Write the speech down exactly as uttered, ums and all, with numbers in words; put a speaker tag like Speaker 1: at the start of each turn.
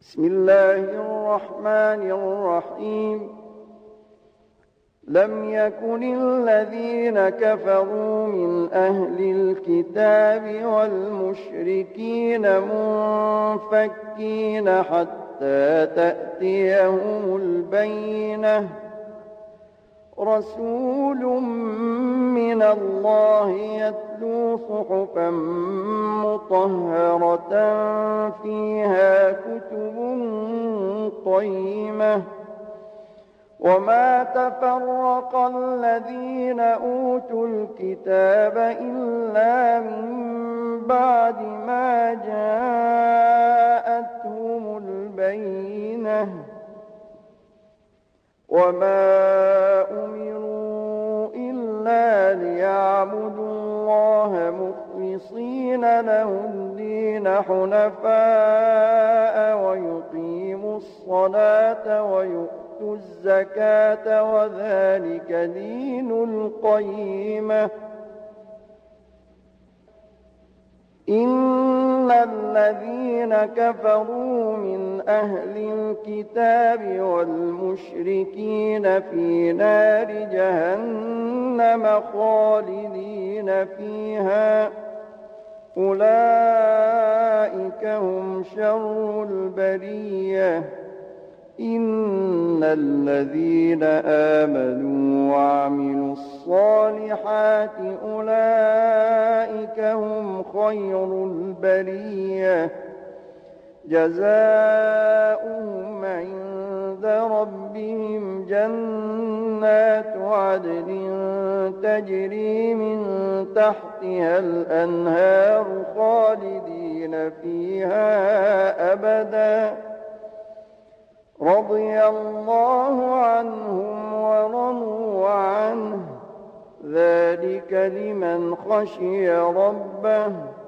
Speaker 1: بسم الله الرحمن الرحيم لم يكن الذين كفروا من أهل الكتاب والمشركين منفكين حتى تأتيهم البينة رسول من الله يتلو صحفا مطهرة فيها كتب قيمة وما تفرق الذين أوتوا الكتاب إلا من بعد ما جاءتهم البينة وما أمروا إلا ليعبدوا الله مخلصين له الدين حنفاء ويقيموا الصلاة ويؤتوا الزكاة وذلك دين القيمة إن الذين كفروا من أهل الكتاب والمشركين في نار جهنم خالدين فيها أولئك هم شر البرية إن الذين آمنوا وعملوا الصالحات أولئك هم خير البرية جزاؤهم عند ربهم جنات عدن تجري من تحتها الأنهار خالدين فيها أبداً رضي الله عنهم ورضوا عنه ذلك لمن خشي ربه